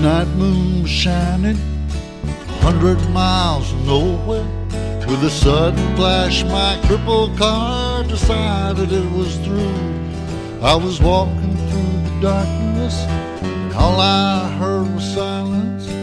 midnight moon was shining 100 miles from nowhere. With a sudden flash, my crippled car decided it was through. I was walking through the darkness, and all I heard was silence.